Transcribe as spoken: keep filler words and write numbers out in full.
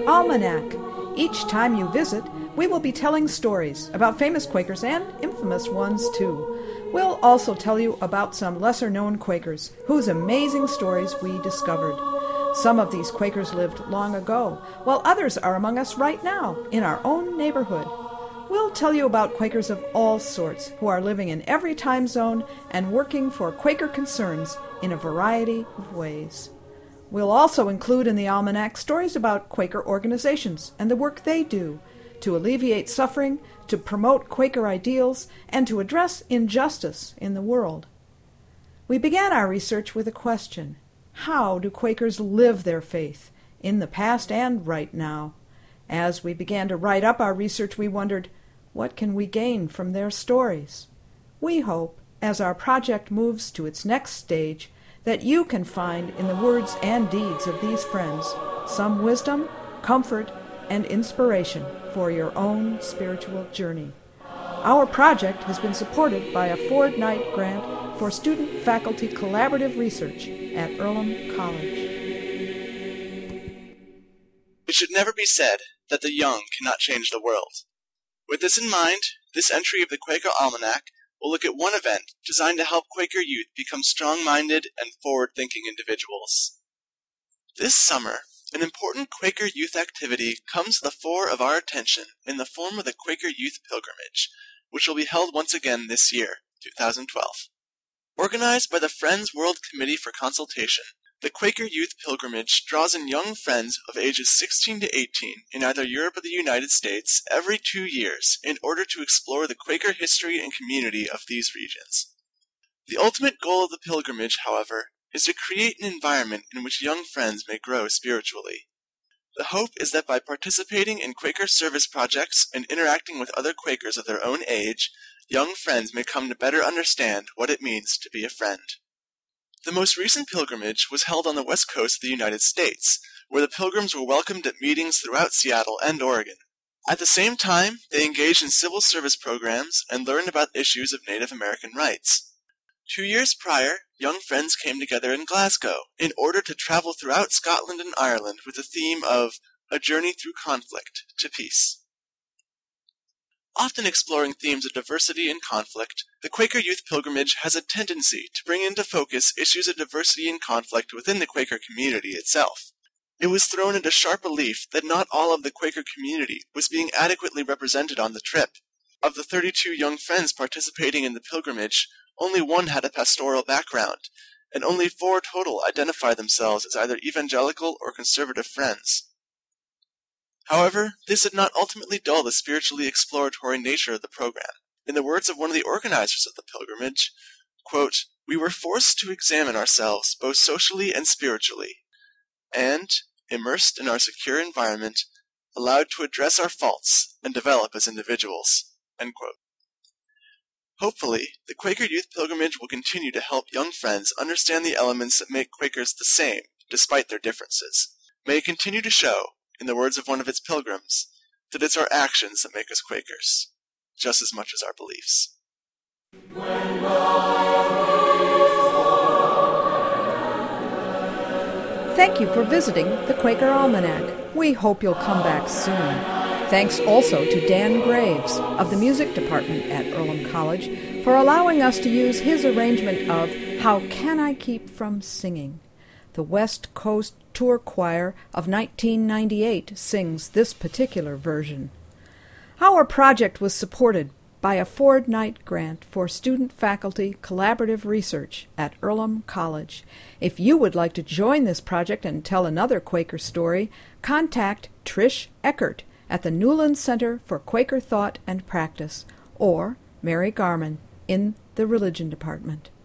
Quaker Almanac. Each time you visit, we will be telling stories about famous Quakers and infamous ones too. We'll also tell you about some lesser-known Quakers whose amazing stories we discovered. Some of these Quakers lived long ago, while others are among us right now in our own neighborhood. We'll tell you about Quakers of all sorts who are living in every time zone and working for Quaker concerns in a variety of ways. We'll also include in the Almanac stories about Quaker organizations and the work they do to alleviate suffering, to promote Quaker ideals, and to address injustice in the world. We began our research with a question: how do Quakers live their faith, in the past and right now? As we began to write up our research, we wondered, what can we gain from their stories? We hope, as our project moves to its next stage, that you can find in the words and deeds of these friends some wisdom, comfort, and inspiration for your own spiritual journey. Our project has been supported by a Ford Knight grant for student-faculty collaborative research at Earlham College. It should never be said that the young cannot change the world. With this in mind, this entry of the Quaker Almanac will look at one event designed to help Quaker youth become strong-minded and forward-thinking individuals. This summer, an important Quaker youth activity comes to the fore of our attention in the form of the Quaker Youth Pilgrimage, which will be held once again this year, two thousand twelve. Organized by the Friends World Committee for Consultation, the Quaker Youth Pilgrimage draws in young Friends of ages sixteen to eighteen in either Europe or the United States every two years in order to explore the Quaker history and community of these regions. The ultimate goal of the pilgrimage, however, is to create an environment in which young Friends may grow spiritually. The hope is that by participating in Quaker service projects and interacting with other Quakers of their own age, young Friends may come to better understand what it means to be a friend. The most recent pilgrimage was held on the west coast of the United States, where the pilgrims were welcomed at meetings throughout Seattle and Oregon. At the same time, they engaged in civil service programs and learned about issues of Native American rights. Two years prior, young Friends came together in Glasgow in order to travel throughout Scotland and Ireland with the theme of A Journey Through Conflict to Peace. Often exploring themes of diversity and conflict, the Quaker Youth Pilgrimage has a tendency to bring into focus issues of diversity and conflict within the Quaker community itself. It was thrown into sharp relief that not all of the Quaker community was being adequately represented on the trip. Of the thirty-two young Friends participating in the pilgrimage, only one had a pastoral background, and only four total identified themselves as either evangelical or conservative Friends. However, this did not ultimately dull the spiritually exploratory nature of the program. In the words of one of the organizers of the pilgrimage, quote, "We were forced to examine ourselves both socially and spiritually, and, immersed in our secure environment, allowed to address our faults and develop as individuals." End quote. Hopefully, the Quaker Youth Pilgrimage will continue to help young Friends understand the elements that make Quakers the same, despite their differences. May it continue to show, in the words of one of its pilgrims, that it's our actions that make us Quakers, just as much as our beliefs. Thank you for visiting the Quaker Almanac. We hope you'll come back soon. Thanks also to Dan Graves of the Music Department at Earlham College for allowing us to use his arrangement of How Can I Keep From Singing? The West Coast Tour Choir of nineteen ninety-eight sings this particular version. Our project was supported by a Ford Knight grant for student-faculty collaborative research at Earlham College. If you would like to join this project and tell another Quaker story, contact Trish Eckert at the Newland Center for Quaker Thought and Practice, or Mary Garman in the Religion Department.